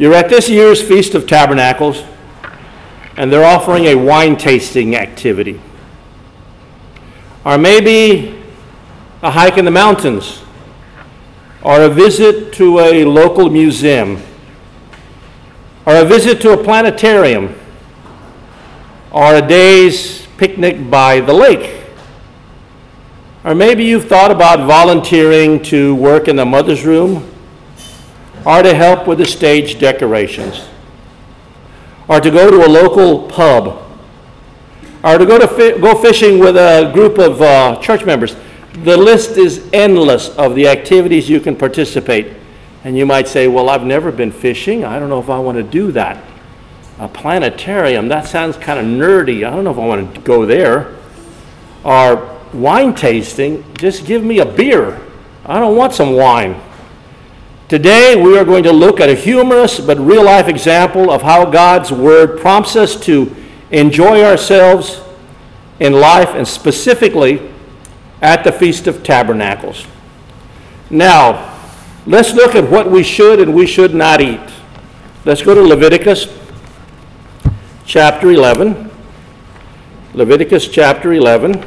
You're at this year's Feast of Tabernacles, and they're offering a wine tasting activity. Or maybe a hike in the mountains, or a visit to a local museum, or a visit to a planetarium, or a day's picnic by the lake. Or maybe you've thought about volunteering to work in the mother's room, or to help with the stage decorations, or to go to a local pub, or to go fishing with a group of church members. The list is endless of the activities you can participate. And you might say, well, I've never been fishing. I don't know if I want to do that. A planetarium, that sounds kind of nerdy. I don't know if I want to go there. Or wine tasting, just give me a beer. I don't want some wine. Today we are going to look at a humorous but real-life example of how God's Word prompts us to enjoy ourselves in life, and specifically at the Feast of Tabernacles. Now, let's look at what we should and we should not eat. Let's go to Leviticus chapter 11. Leviticus chapter 11.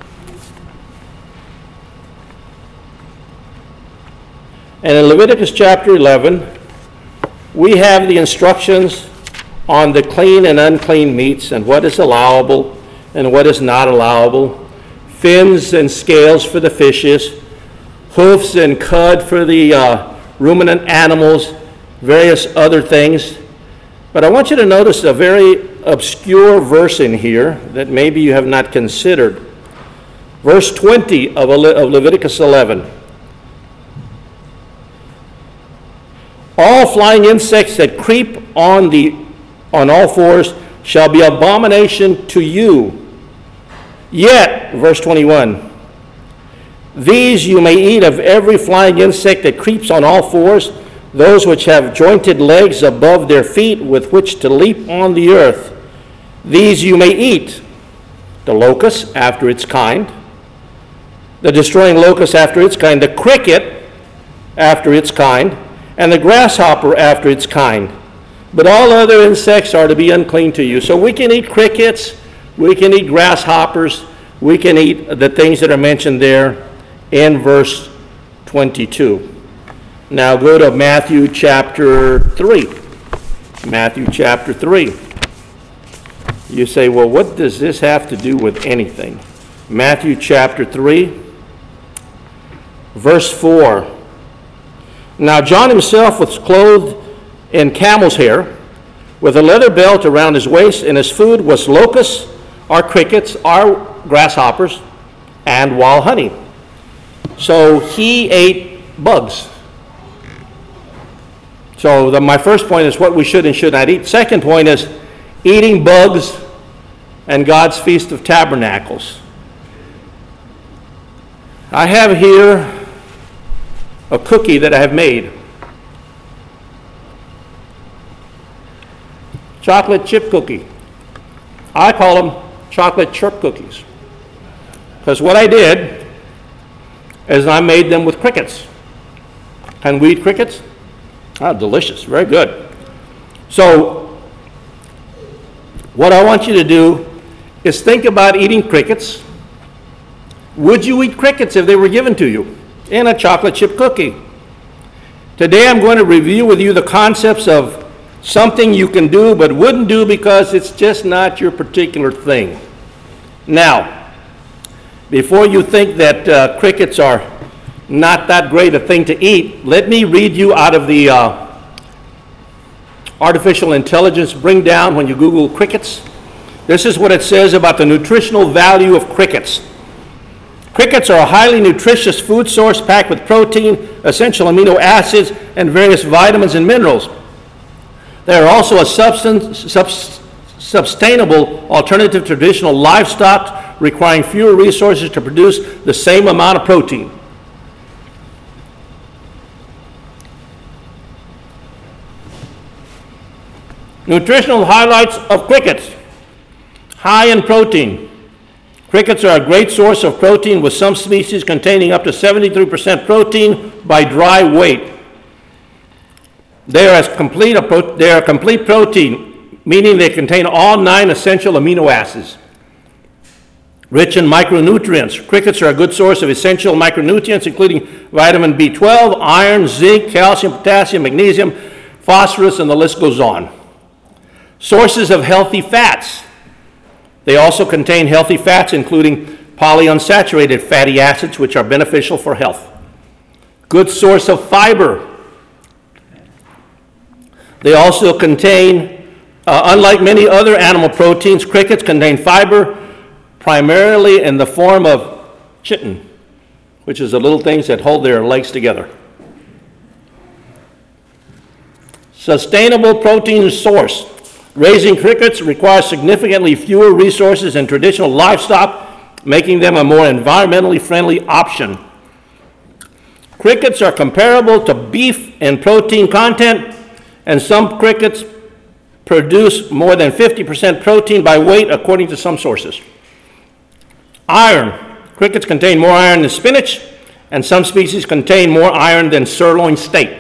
And in Leviticus chapter 11, we have the instructions on the clean and unclean meats and what is allowable and what is not allowable, fins and scales for the fishes, hoofs and cud for the ruminant animals, various other things. But I want you to notice a very obscure verse in here that maybe you have not considered. Verse 20 of Leviticus 11. All flying insects that creep on all fours shall be abomination to you. Yet, verse 21, these you may eat of every flying insect that creeps on all fours, those which have jointed legs above their feet with which to leap on the earth. These you may eat: the locust after its kind, the destroying locust after its kind, the cricket after its kind, and the grasshopper after its kind. But all other insects are to be unclean to you. So we can eat crickets, we can eat grasshoppers, we can eat the things that are mentioned there in verse 22. Now go to Matthew chapter 3. Matthew chapter 3. You say, well, what does this have to do with anything? Matthew chapter 3, verse 4. Now John himself was clothed in camel's hair, with a leather belt around his waist, and his food was locusts, or crickets, or grasshoppers, and wild honey. So he ate bugs. So my first point is what we should and should not eat. Second point is eating bugs and God's Feast of Tabernacles. I have here a cookie that I have made. Chocolate chip cookie. I call them chocolate chirp cookies. Because what I did is I made them with crickets. Can we eat crickets? Ah, delicious, very good. So, what I want you to do is think about eating crickets. Would you eat crickets if they were given to you in a chocolate chip cookie? Today I'm going to review with you the concepts of something you can do but wouldn't do because it's just not your particular thing. Now, before you think that crickets are not that great a thing to eat, let me read you out of the artificial intelligence bring down when you Google crickets. This is what it says about the nutritional value of crickets. Crickets are a highly nutritious food source packed with protein, essential amino acids, and various vitamins and minerals. They are also a sustainable alternative to traditional livestock, requiring fewer resources to produce the same amount of protein. Nutritional highlights of crickets. High in protein. Crickets are a great source of protein, with some species containing up to 73% protein by dry weight. They are a complete protein, meaning they contain all 9 essential amino acids. Rich in micronutrients. Crickets are a good source of essential micronutrients, including vitamin B12, iron, zinc, calcium, potassium, magnesium, phosphorus, and the list goes on. Sources of healthy fats. They also contain healthy fats, including polyunsaturated fatty acids, which are beneficial for health. Good source of fiber. They also contain, unlike many other animal proteins, crickets contain fiber primarily in the form of chitin, which is the little things that hold their legs together. Sustainable protein source. Raising crickets requires significantly fewer resources than traditional livestock, making them a more environmentally friendly option. Crickets are comparable to beef in protein content, and some crickets produce more than 50% protein by weight, according to some sources. Iron. Crickets contain more iron than spinach, and some species contain more iron than sirloin steak.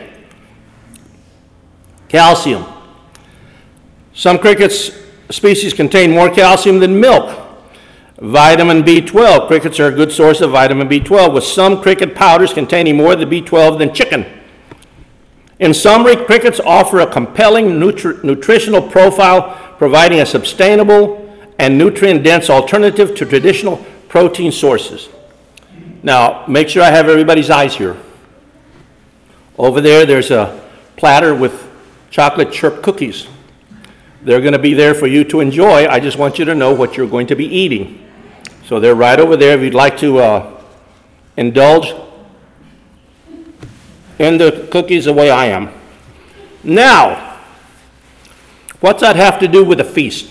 Calcium. Some cricket species contain more calcium than milk. Vitamin B12. Crickets are a good source of vitamin B12, with some cricket powders containing more of the B12 than chicken. In summary, crickets offer a compelling nutritional profile, providing a sustainable and nutrient-dense alternative to traditional protein sources. Now, make sure I have everybody's eyes here. Over there's a platter with chocolate chip cookies. They're going to be there for you to enjoy. I just want you to know what you're going to be eating. So they're right over there if you'd like to indulge in the cookies the way I am. Now, what's that have to do with the feast?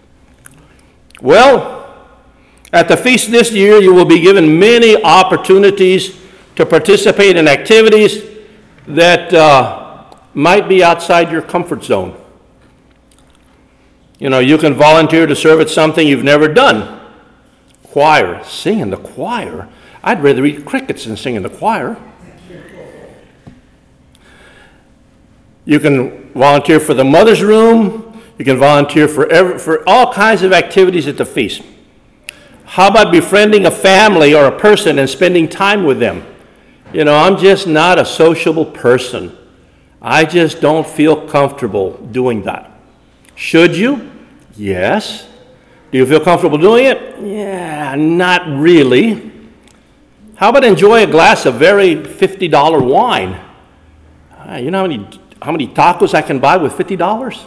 Well, at the feast this year, you will be given many opportunities to participate in activities that might be outside your comfort zone. You know, you can volunteer to serve at something you've never done. Choir, sing in the choir. I'd rather eat crickets than sing in the choir. You can volunteer for the mother's room. You can volunteer for all kinds of activities at the feast. How about befriending a family or a person and spending time with them? You know, I'm just not a sociable person. I just don't feel comfortable doing that. Should you? Yes. Do you feel comfortable doing it? Yeah, not really. How about enjoy a glass of very $50 wine? You know how many tacos I can buy with $50?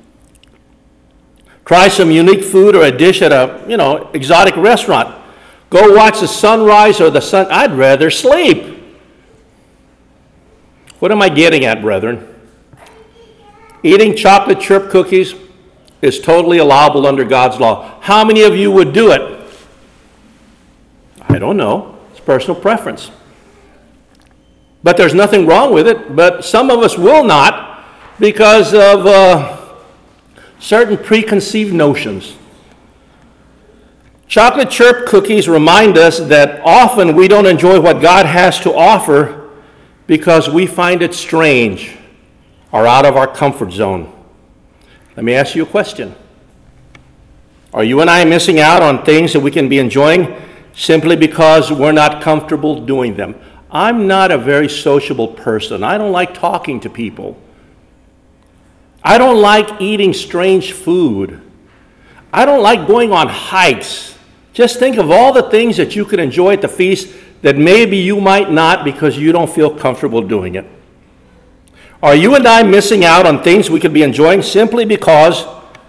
Try some unique food or a dish at a, exotic restaurant. Go watch the sunrise or the sun. I'd rather sleep. What am I getting at, brethren? Eating chocolate chip cookies is totally allowable under God's law. How many of you would do it? I don't know. It's personal preference. But there's nothing wrong with it. But some of us will not because of certain preconceived notions. Chocolate chip cookies remind us that often we don't enjoy what God has to offer because we find it strange or out of our comfort zone. Let me ask you a question. Are you and I missing out on things that we can be enjoying simply because we're not comfortable doing them? I'm not a very sociable person. I don't like talking to people. I don't like eating strange food. I don't like going on hikes. Just think of all the things that you could enjoy at the feast that maybe you might not because you don't feel comfortable doing it. Are you and I missing out on things we could be enjoying simply because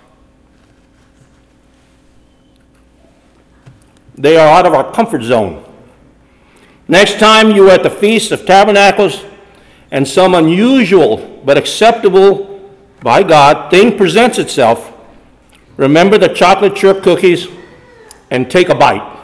they are out of our comfort zone? Next time you are at the Feast of Tabernacles and some unusual but acceptable by God thing presents itself, remember the chocolate chip cookies and take a bite.